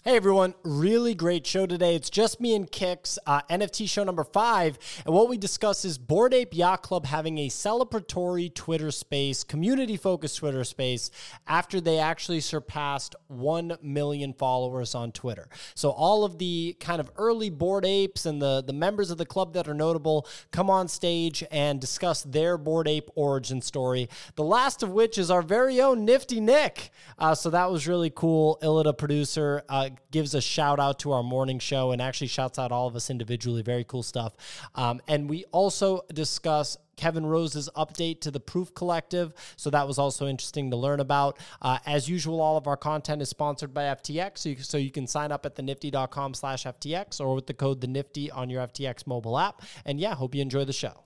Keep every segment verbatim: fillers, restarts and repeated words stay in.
Hey everyone, really great show today. It's just me and Kix, uh, N F T show number five. And what we discuss is Bored Ape Yacht Club having a celebratory Twitter space, community-focused Twitter space, after they actually surpassed one million followers on Twitter. So all of the kind of early Bored Apes and the, the members of the club that are notable come on stage and discuss their Bored Ape origin story. The last of which is our very own Nifty Nick. Uh, so that was really cool. Illida producer, uh, gives a shout out to our morning show and actually shouts out all of us individually. Very cool stuff. Um, and we also discuss Kevin Rose's update to the Proof Collective. So that was also interesting to learn about. Uh, as usual, all of our content is sponsored by F T X. So you, so you can sign up at the nifty.com slash FTX or with the code the Nifty on your F T X mobile app. And yeah, hope you enjoy the show.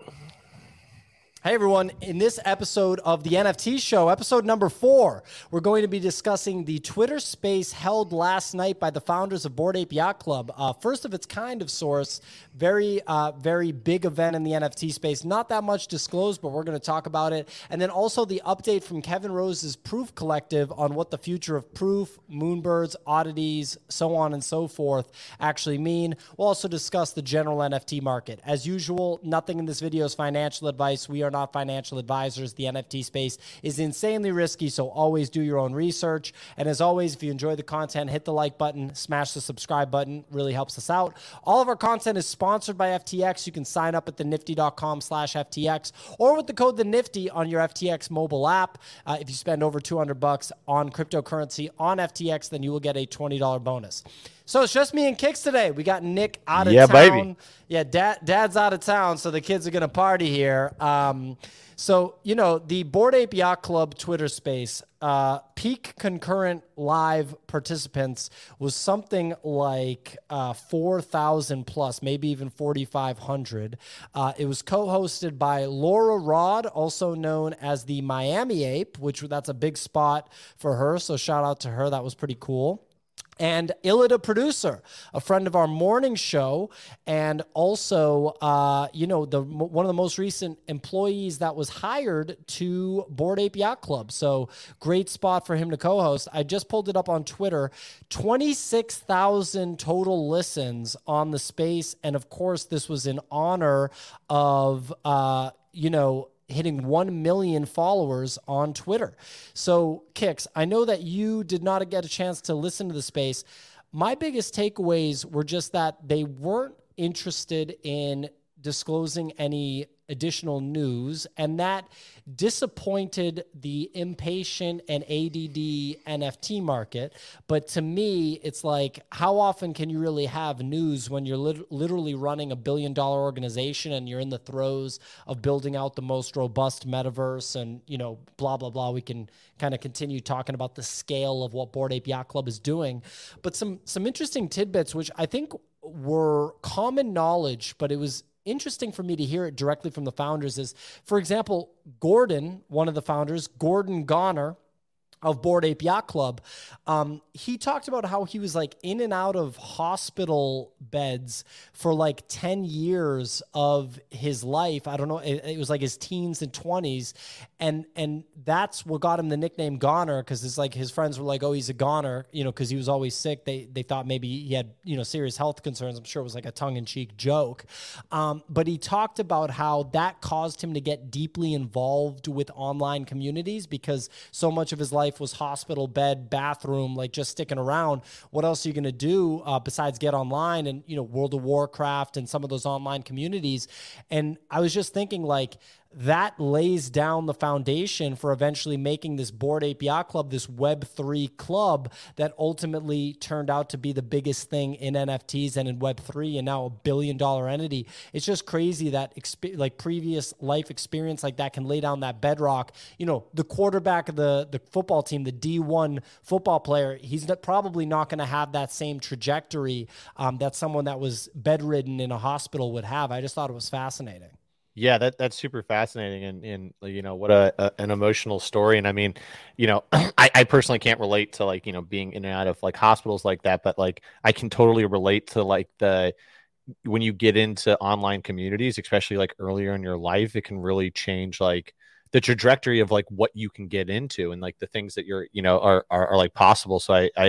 Hey everyone, in this episode of the N F T show, episode number four, we're going to be discussing the Twitter space held last night by the founders of Bored Ape Yacht Club. Uh, first of its kind of source, very, uh, very big event in the N F T space. Not that much disclosed, but we're going to talk about it. And then also the update from Kevin Rose's Proof Collective on what the future of Proof, Moonbirds, oddities, so on and so forth actually mean. We'll also discuss the general N F T market. As usual, nothing in this video is financial advice. We are not financial advisors. The N F T space is insanely risky, so always do your own research. And as always, if you enjoy the content, hit the like button, smash the subscribe button, really helps us out. All of our content is sponsored by F T X. You can sign up at the nifty.com slash FTX or with the code the Nifty on your F T X mobile app. Uh, if you spend over two hundred bucks on cryptocurrency on F T X, then you will get a twenty dollars bonus. So it's just me and Kix today. We got Nick out of yeah, town. Baby. Yeah, dad, dad's out of town, so the kids are going to party here. Um, so, you know, the Bored Ape Yacht Club Twitter space, uh, peak concurrent live participants was something like uh, four thousand plus, maybe even forty-five hundred. Uh, it was co-hosted by Laura Rod, also known as the Miami Ape, which that's a big spot for her. So shout out to her. That was pretty cool. And Illida producer, a friend of our morning show, and also, uh, you know, the one of the most recent employees that was hired to Bored Ape Yacht Club. So great spot for him to co-host. I just pulled it up on Twitter. twenty-six thousand total listens on the space. And of course, this was in honor of, uh, you know, hitting one million followers on Twitter. So, Kix, I know that you did not get a chance to listen to the space. My biggest takeaways were just that they weren't interested in disclosing any additional news, and that disappointed the impatient and A D D N F T market. But to me, it's like, how often can you really have news when you're lit- literally running a billion dollar organization and you're in the throes of building out the most robust metaverse and, you know, blah, blah, blah. We can kind of continue talking about the scale of what Bored Ape Yacht Club is doing. But some, some interesting tidbits, which I think were common knowledge, but it was interesting for me to hear it directly from the founders is, for example, Gordon, one of the founders, Gordon Goner of Bored Ape Yacht Club, um, he talked about how he was like in and out of hospital beds for like ten years of his life. I don't know. It, it was like his teens and twenties. And, and that's what got him the nickname Goner. Cause it's like his friends were like, oh, he's a goner, you know, cause he was always sick. They, they thought maybe he had, you know, serious health concerns. I'm sure it was like a tongue in cheek joke. Um, but he talked about how that caused him to get deeply involved with online communities because so much of his life was hospital, bed, bathroom, like just sticking around. What else are you going to do uh, besides get online and, you know, World of Warcraft and some of those online communities? And I was just thinking like, that lays down the foundation for eventually making this Bored Ape Yacht Club, this Web three club that ultimately turned out to be the biggest thing in N F Ts and in Web three and now a billion dollar entity. It's just crazy that exp- like previous life experience like that can lay down that bedrock. You know, the quarterback of the, the football team, the D one football player, he's not, probably not going to have that same trajectory um, that someone that was bedridden in a hospital would have. I just thought it was fascinating. Yeah, that that's super fascinating, and and you know what a, a an emotional story. And I mean, you know, I, I personally can't relate to like you know being in and out of like hospitals like that, but like I can totally relate to like the when you get into online communities, especially like earlier in your life, it can really change like the trajectory of like what you can get into and like the things that you're you know are are, are like possible. So I I I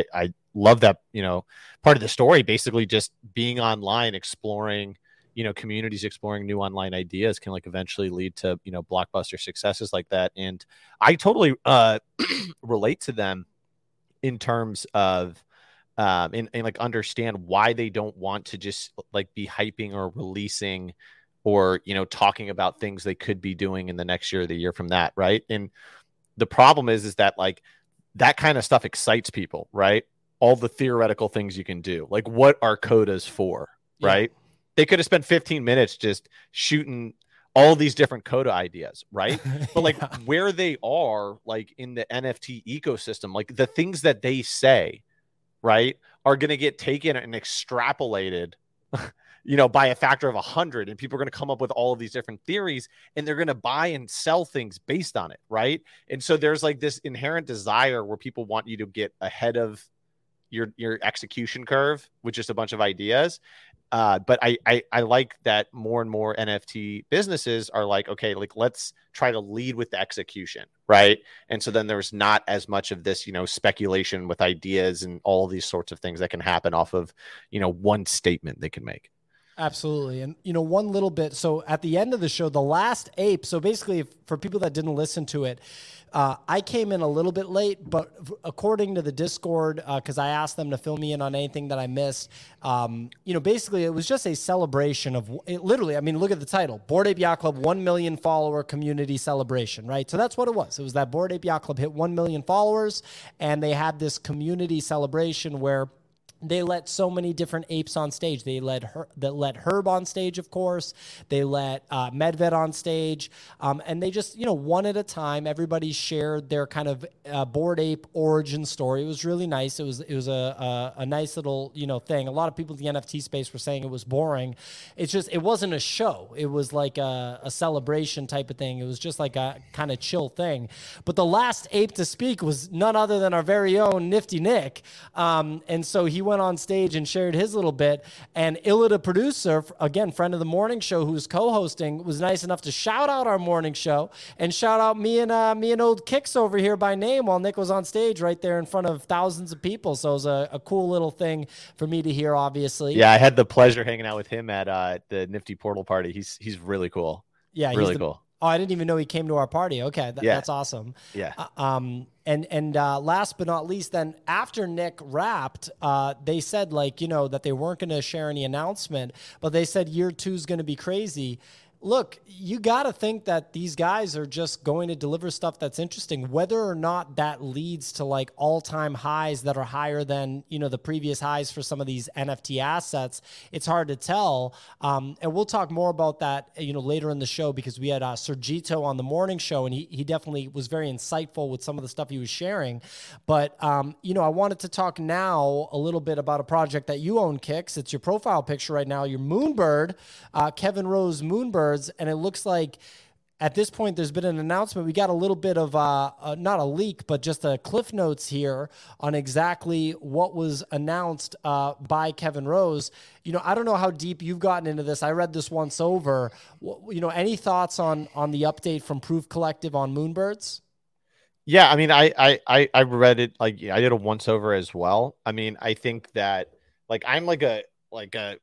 love that, you know, part of the story, basically just being online, exploring, you know, communities, exploring new online ideas can like eventually lead to, you know, blockbuster successes like that. And I totally uh, relate to them in terms of, um, and, and like understand why they don't want to just like be hyping or releasing or, you know, talking about things they could be doing in the next year or the year from that. Right. And the problem is, is that like that kind of stuff excites people, right? All the theoretical things you can do, like what are codas for, yeah. right? They could have spent fifteen minutes just shooting all these different coda ideas, right? But like yeah. where they are, like in the N F T ecosystem, like the things that they say, right, are going to get taken and extrapolated, you know, by a factor of a hundred, and people are going to come up with all of these different theories, and they're going to buy and sell things based on it, right? And so there's like this inherent desire where people want you to get ahead of your your execution curve with just a bunch of ideas. Uh, but I, I I like that more and more N F T businesses are like, okay, like let's try to lead with the execution, right? And so then there's not as much of this, you know, speculation with ideas and all these sorts of things that can happen off of, you know, one statement they can make. Absolutely. And, you know, one little bit. So at the end of the show, the last ape. So basically, for people that didn't listen to it, uh, I came in a little bit late, but according to the Discord, because uh, I asked them to fill me in on anything that I missed, um, you know, basically it was just a celebration of it, literally. I mean, look at the title, Bored Ape Yacht Club one million follower community celebration, right? So that's what it was. It was that Bored Ape Yacht Club hit one million followers, and they had this community celebration where they let so many different apes on stage. They let her, that let Herb on stage, of course. They let uh, Medved on stage, um, and they just, you know, one at a time. Everybody shared their kind of uh, Bored Ape origin story. It was really nice. It was it was a, a a nice little, you know, thing. A lot of people in the N F T space were saying it was boring. It's just it wasn't a show. It was like a, a celebration type of thing. It was just like a kind of chill thing. But the last ape to speak was none other than our very own Nifty Nick, um, and so he went on stage and shared his little bit. And Illa, the producer, again, friend of the morning show, who's co-hosting, was nice enough to shout out our morning show and shout out me and uh, me and old Kicks over here by name while Nick was on stage right there in front of thousands of people. So it was a, a cool little thing for me to hear, obviously. Yeah, I had the pleasure hanging out with him at uh, the Nifty Portal party. He's he's really cool. Yeah, really he's the, cool. Oh, I didn't even know he came to our party. Okay, th- yeah. that's awesome. Yeah. Uh, um, and and uh, last but not least, then after Nick rapped, uh, they said like you know that they weren't going to share any announcement, but they said year two is going to be crazy. Look, you got to think that these guys are just going to deliver stuff that's interesting, whether or not that leads to like all-time highs that are higher than, you know, the previous highs for some of these N F T assets. It's hard to tell. Um, and we'll talk more about that, you know, later in the show, because we had uh, Sergito on the morning show, and he, he definitely was very insightful with some of the stuff he was sharing. But, um, you know, I wanted to talk now a little bit about a project that you own, Kicks. It's your profile picture right now, your Moonbird, uh, Kevin Rose Moonbird. And it looks like at this point there's been an announcement. We got a little bit of uh, uh, not a leak, but just a cliff notes here on exactly what was announced uh, by Kevin Rose. You know, I don't know how deep you've gotten into this. I read this once over. You know, any thoughts on on the update from Proof Collective on Moonbirds? Yeah, I mean, I I I, I read it, like I did a once over as well. I mean, I think that like I'm like a like a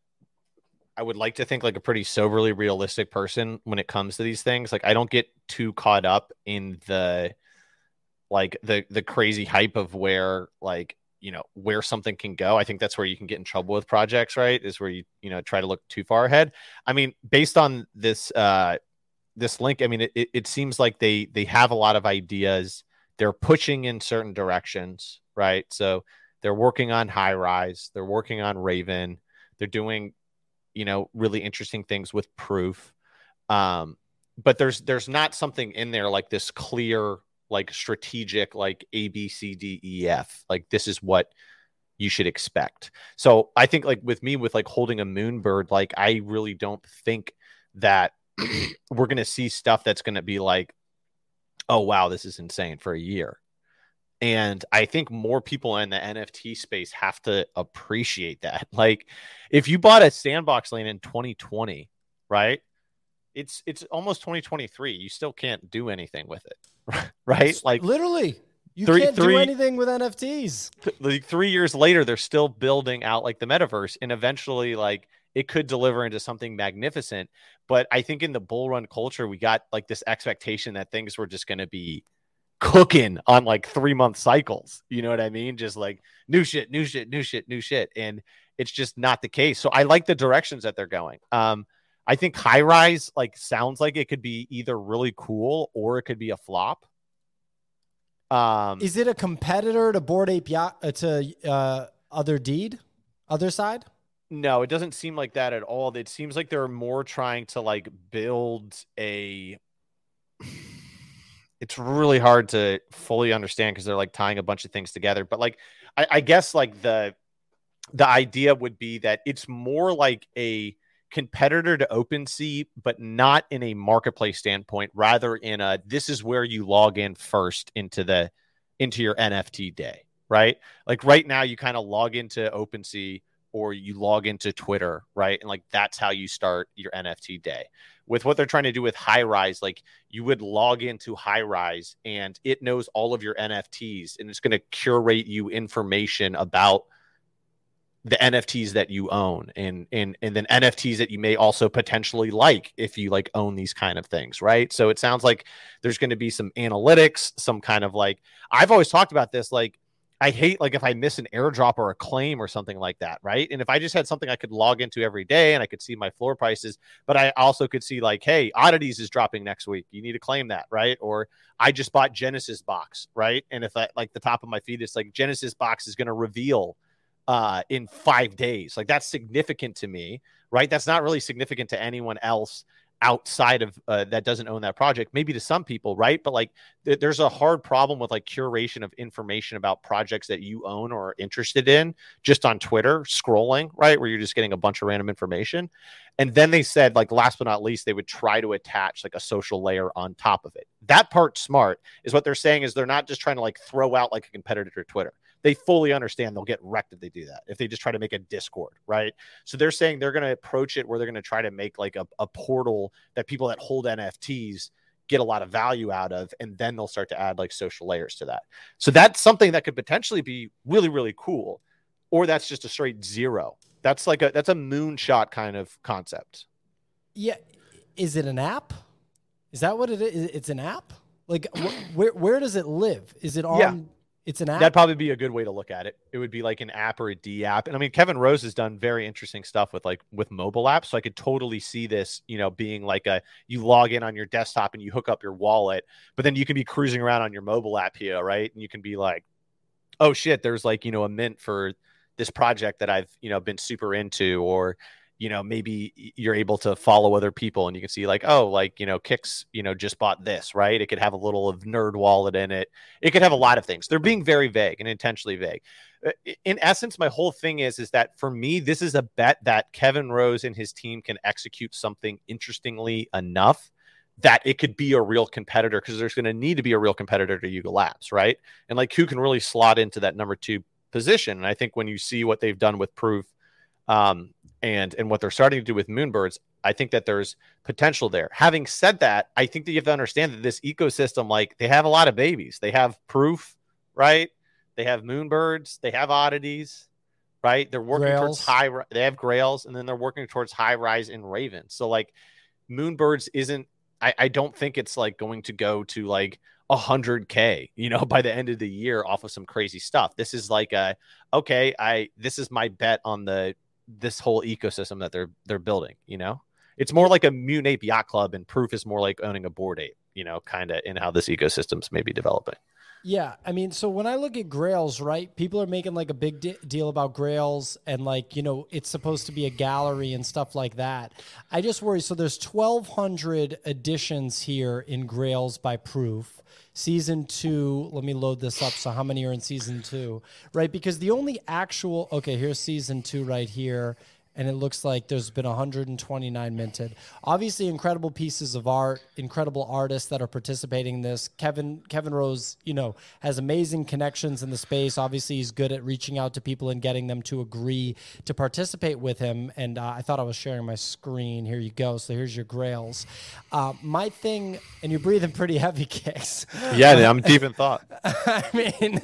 I would like to think like a pretty soberly realistic person when it comes to these things. Like I don't get too caught up in the like the the crazy hype of where like, you know, where something can go. I think that's where you can get in trouble with projects, right? Is where you, you know, try to look too far ahead. I mean, based on this uh this link, I mean, it, it seems like they they have a lot of ideas. They're pushing in certain directions, right? So they're working on High Rise, they're working on Raven, they're doing, you know, really interesting things with Proof. Um, but there's, there's not something in there like this clear, like strategic, like A, B, C, D, E, F, like this is what you should expect. So I think like with me, with like holding a Moonbird, like I really don't think that we're going to see stuff that's going to be like, oh, wow, this is insane for a year. And I think more people in the N F T space have to appreciate that. Like if you bought a Sandbox Land in twenty twenty, right? It's it's almost twenty twenty-three. You still can't do anything with it, right? It's like literally. You three, can't three, do anything with N F Ts. Th- like three years later, they're still building out like the metaverse, and eventually, like it could deliver into something magnificent. But I think in the bull run culture, we got like this expectation that things were just going to be cooking on like three month cycles. You know what I mean? Just like new shit, new shit, new shit, new shit, and it's just not the case. So I like the directions that they're going. Um, I think high rise like sounds like it could be either really cool or it could be a flop. Um, Is it a competitor to Bored Ape Yacht uh, to uh, Other Deed, Other Side? No, it doesn't seem like that at all. It seems like they're more trying to like build a. It's really hard to fully understand because they're like tying a bunch of things together. But like, I, I guess like the the idea would be that it's more like a competitor to OpenSea, but not in a marketplace standpoint, rather in a this is where you log in first into the into your N F T day, right? Like right now you kind of log into OpenSea or you log into Twitter, right? And like that's how you start your N F T day. With what they're trying to do with High Rise, like you would log into High Rise and it knows all of your N F Ts and it's going to curate you information about the N F Ts that you own and and and then N F Ts that you may also potentially like if you like own these kind of things, right? So it sounds like there's going to be some analytics, some kind of like I've always talked about this, like I hate like if I miss an airdrop or a claim or something like that, right? And if I just had something I could log into every day and I could see my floor prices, but I also could see like, hey, Oddities is dropping next week. You need to claim that, right? Or I just bought Genesis box, right? And if I like the top of my feed, it's like Genesis box is going to reveal uh, in five days. Like that's significant to me, right? That's not really significant to anyone else outside of uh, that doesn't own that project, maybe to some people, right? But like th- there's a hard problem with like curation of information about projects that you own or are interested in just on Twitter scrolling, right? Where you're just getting a bunch of random information. And then they said, like, last but not least, they would try to attach like a social layer on top of it. That part smart is what they're saying is they're not just trying to like throw out like a competitor to Twitter. They fully understand they'll get wrecked if they do that, if they just try to make a Discord, right? So they're saying they're going to approach it where they're going to try to make like a, a portal that people that hold N F Ts get a lot of value out of, and then they'll start to add like social layers to that. So that's something that could potentially be really, really cool, or that's just a straight zero. That's like a that's a moonshot kind of concept. Yeah. Is it an app? Is that what it is? It's an app? Like wh- where where does it live? Is it on... Yeah. It's an app? That'd probably be a good way to look at it. It would be like an app or a D app. And I mean, Kevin Rose has done very interesting stuff with like with mobile apps. So I could totally see this, you know, being like a, you log in on your desktop and you hook up your wallet, but then you can be cruising around on your mobile app here, right? And you can be like, oh shit, there's like, you know, a mint for this project that I've, you know, been super into, or, you know, maybe you're able to follow other people and you can see like, oh, like, you know, Kix, you know, just bought this, right? It could have a little of Nerd Wallet in it. It could have a lot of things. They're being very vague and intentionally vague. In essence, my whole thing is, is that for me, this is a bet that Kevin Rose and his team can execute something interestingly enough that it could be a real competitor, because there's going to need to be a real competitor to Yuga Labs, right? And like who can really slot into that number two position. And I think when you see what they've done with Proof, um, and and what they're starting to do with Moonbirds, I think that there's potential there. Having said that, I think that you have to understand that this ecosystem, like they have a lot of babies. They have Proof, right? They have Moonbirds. They have Oddities, right? They're working Grails. towards high. They have Grails, and then they're working towards High Rise and Raven. So like Moonbirds isn't. I, I don't think it's like going to go to like a hundred K, you know, by the end of the year off of some crazy stuff. This is like a okay. I this is my bet on the. This whole ecosystem that they're they're building, you know, it's more like a Mutant Ape Yacht Club, and Proof is more like owning a Bored Ape, you know, kind of in how this ecosystem's maybe developing. Yeah, I mean, so when I look at Grails, right, people are making like a big de- deal about Grails, and like, you know, it's supposed to be a gallery and stuff like that. I just worry. So there's twelve hundred editions here in Grails by Proof. Season two, let me load this up. So how many are in season two, right? Because the only actual, okay, here's season two right here. and it looks like there's been one hundred twenty-nine minted. Obviously, incredible pieces of art, incredible artists that are participating in this. Kevin Kevin Rose, you know, has amazing connections in the space. Obviously, he's good at reaching out to people and getting them to agree to participate with him. And uh, I thought I was sharing my screen. Here you go. So here's your grails. Uh, my thing, and you're breathing pretty heavy, Kicks. Yeah, I'm deep in thought. I mean,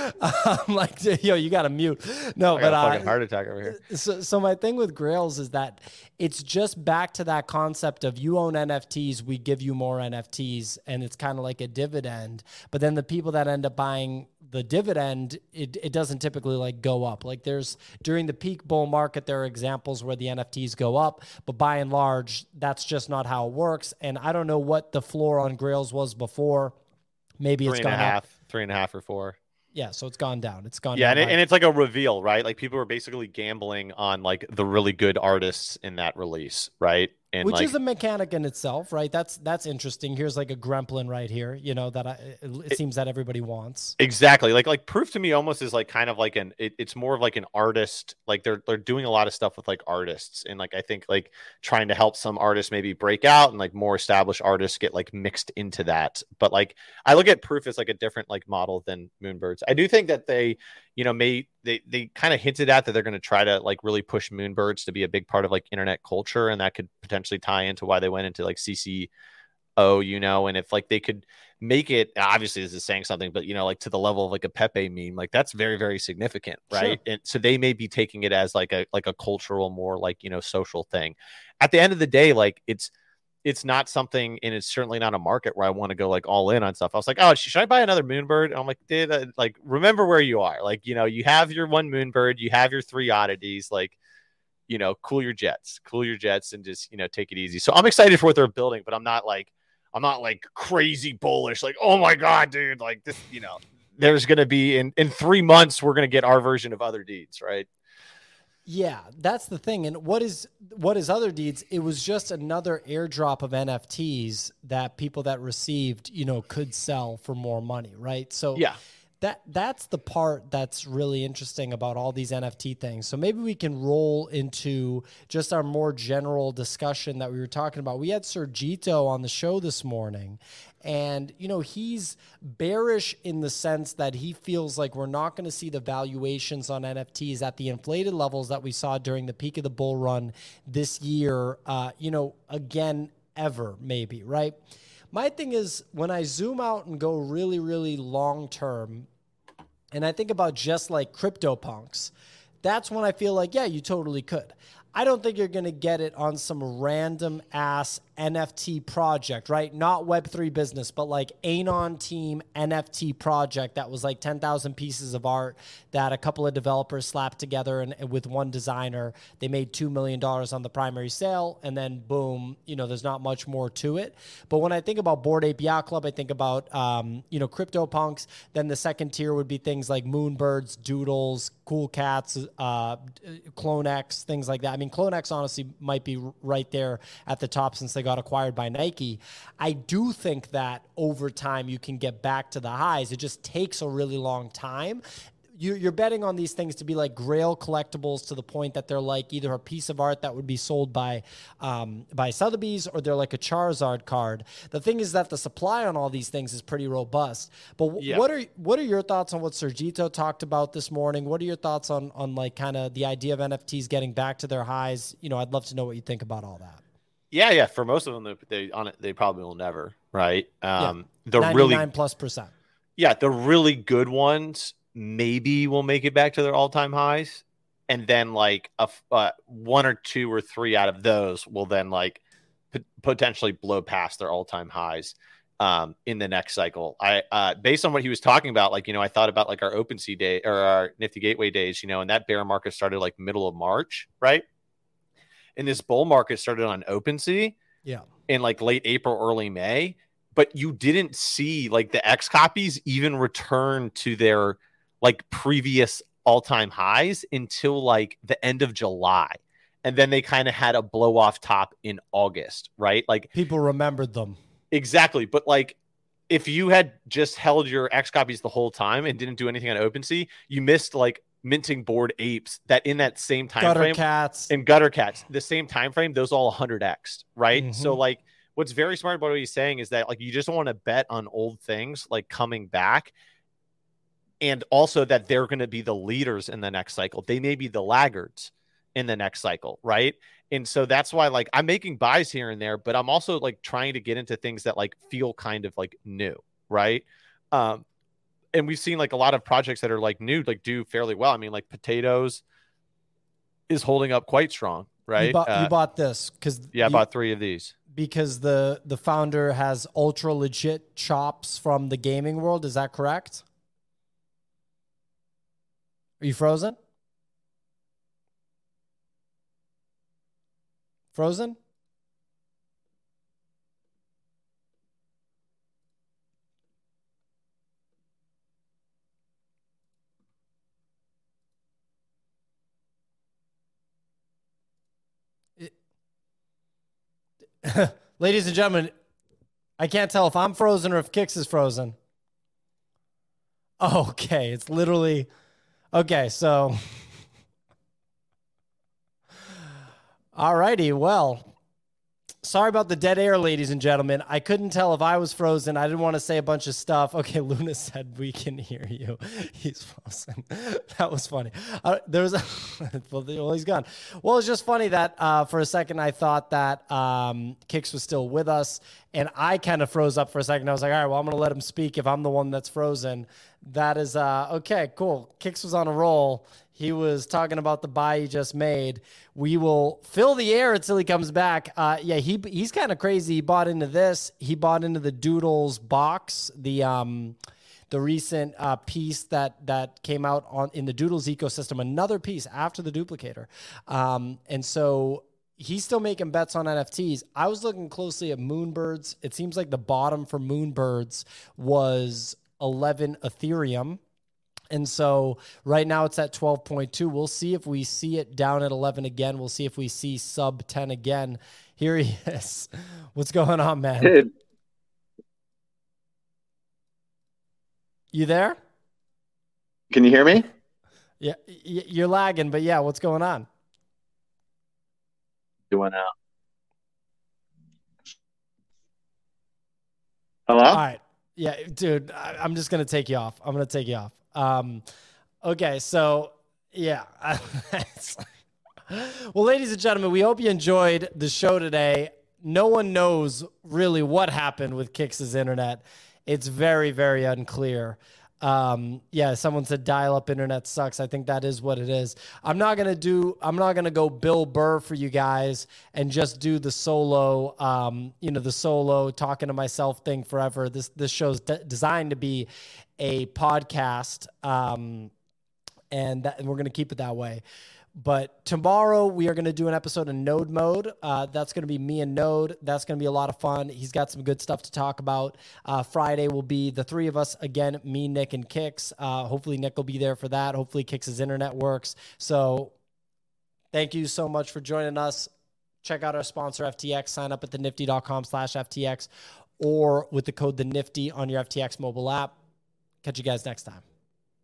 I'm like, yo, you got to mute. No, I but got a uh, fucking heart attack over here. So, so my thing with Grails is that it's just back to that concept of you own N F Ts, we give you more N F Ts, and it's kind of like a dividend. But then the people that end up buying the dividend, it, it doesn't typically like go up. Like there's during the peak bull market, there are examples where the N F Ts go up, but by and large, that's just not how it works. And I don't know what the floor on Grails was before. Maybe Three it's and gone a half, up. three and a half or four. Yeah, so it's gone down. It's gone Yeah, down. and, it, by- and it's like a reveal, right? Like people are basically gambling on like the really good artists in that release, right? And Which like, is a mechanic in itself, right? That's that's interesting. Here's like a Gremlin right here, you know, that I, it, it seems that everybody wants. exactly. Like like Proof to me almost is like kind of like an it, it's more of like an artist. Like they're they're doing a lot of stuff with like artists, and like I think like trying to help some artists maybe break out, and like more established artists get like mixed into that. But like I look at Proof as like a different like model than Moonbirds. I do think that they, you know, may they they kind of hinted at that they're going to try to like really push Moonbirds to be a big part of like internet culture, and that could potentially tie into why they went into like C C O, you know, and if like they could make it, obviously this is saying something, but you know, like to the level of like a Pepe meme, like that's very, very significant, right? Sure. And so they may be taking it as like a like a cultural, more like, you know, social thing. At the end of the day, like it's it's not something, and it's certainly not a market where I want to go like all in on stuff. I was like, oh, should I buy another Moonbird? And I'm like, did uh, like remember where you are? Like, you know, you have your one Moonbird, you have your three oddities, like, you know, cool your jets, cool your jets, and just, you know, take it easy. So I'm excited for what they're building, but I'm not like, I'm not like crazy bullish. Like, oh my God, dude, like this, you know, there's going to be in, in three months, we're going to get our version of Other Deeds. Right. Yeah, that's the thing. And what is, what is Other Deeds? It was just another airdrop of N F Ts that people that received, you know, could sell for more money. Right. So yeah. That that's the part that's really interesting about all these N F T things. So maybe we can roll into just our more general discussion that we were talking about. We had Sergito on the show this morning, and you know he's bearish in the sense that he feels like we're not going to see the valuations on N F Ts at the inflated levels that we saw during the peak of the bull run this year. Uh, you know, again, ever maybe, right? My thing is when I zoom out and go really, really long term, and I think about just like CryptoPunks, that's when I feel like, yeah, you totally could. I don't think you're going to get it on some random ass N F T project, right? Not Web three business, but like Anon Team N F T project that was like ten thousand pieces of art that a couple of developers slapped together, and, and with one designer, they made two million dollars on the primary sale, and then boom, you know, there's not much more to it. But when I think about Bored Ape Yacht Club, I think about, um, you know, CryptoPunks. Then the second tier would be things like Moonbirds, Doodles, Cool Cats, uh, CloneX, things like that. I mean, CloneX honestly might be right there at the top since they got acquired by Nike. I do think that over time you can get back to the highs. It just takes a really long time. You're betting on these things to be like Grail collectibles to the point that they're like either a piece of art that would be sold by um, by Sotheby's, or they're like a Charizard card. The thing is that the supply on all these things is pretty robust. But yeah. what are what are your thoughts on what Sergito talked about this morning? What are your thoughts on on like kind of the idea of N F Ts getting back to their highs? You know, I'd love to know what you think about all that. Yeah, yeah. For most of them, they, they on it, they probably will never. Right. Um, yeah. The really ninety-nine plus percent. Yeah, the really good ones maybe will make it back to their all-time highs, and then like a uh, one or two or three out of those will then like p- potentially blow past their all-time highs um, in the next cycle. I uh, based on what he was talking about, like, you know, I thought about like our OpenSea day or our Nifty Gateway days, you know, and that bear market started like middle of March, right? And this bull market started on OpenSea, yeah, in like late April, early May, but you didn't see like the X copies even return to their like previous all-time highs until like the end of July. And then they kind of had a blow off top in August, right? Like people remembered them. Exactly. But like, if you had just held your X copies the whole time and didn't do anything on OpenSea, you missed like minting Bored Apes that in that same time Gutter frame Cats and Gutter Cats, the same time frame, those all one hundred x, right? Mm-hmm. So like what's very smart about what he's saying is that like you just don't want to bet on old things like coming back, and also that they're going to be the leaders in the next cycle. They may be the laggards in the next cycle, right? And so that's why like I'm making buys here and there, but I'm also like trying to get into things that like feel kind of like new, right? Um, and we've seen like a lot of projects that are like new, like do fairly well. I mean, like Potatoes is holding up quite strong, right? You bought, uh, you bought this because yeah, I bought three of these because the the founder has ultra legit chops from the gaming world. Is that correct? Are you frozen? Frozen? It, ladies and gentlemen, I can't tell if I'm frozen or if Kix is frozen. Okay, it's literally okay. So, alrighty. Well, sorry about the dead air, ladies and gentlemen. I couldn't tell if I was frozen. I didn't want to say a bunch of stuff. Okay, Luna said we can hear you. He's frozen. That was funny. Uh, there was a well, he's gone. Well, it's just funny that uh, for a second I thought that um, Kix was still with us, and I kind of froze up for a second. I was like, all right, well, I'm going to let him speak if I'm the one that's frozen. That is uh, okay. Cool. Kix was on a roll. He was talking about the buy he just made. We will fill the air until he comes back. Uh, yeah, he he's kind of crazy. He bought into this. He bought into the Doodles box, the um, the recent uh, piece that that came out on in the Doodles ecosystem. Another piece after the duplicator, um, and so he's still making bets on N F Ts. I was looking closely at Moonbirds. It seems like the bottom for Moonbirds was eleven Ethereum. And so right now it's at twelve point two. We'll see if we see it down at eleven again. We'll see if we see sub ten again. Here he is. What's going on, man? Dude. You there? Can you hear me? Yeah, you're lagging, but yeah, what's going on? Doing out. Hello? All right. Yeah, dude, I, I'm just going to take you off. I'm going to take you off. Um, okay, so yeah. Well, ladies and gentlemen, we hope you enjoyed the show today. No one knows really what happened with Kix's internet. It's very, very unclear. Um, yeah, someone said dial-up internet sucks. I think that is what it is. I'm not gonna do. I'm not gonna go Bill Burr for you guys and just do the solo. Um, you know, the solo talking to myself thing forever. This this show's de- designed to be a podcast, um, and, that, and we're gonna keep it that way. But tomorrow we are going to do an episode of Node Mode. Uh, that's going to be me and Node. That's going to be a lot of fun. He's got some good stuff to talk about. Uh, Friday will be the three of us again, me, Nick, and Kix. Uh, hopefully Nick will be there for that. Hopefully Kix's internet works. So thank you so much for joining us. Check out our sponsor, F T X. Sign up at the nifty dot com slash F T X or with the code the nifty on your F T X mobile app. Catch you guys next time.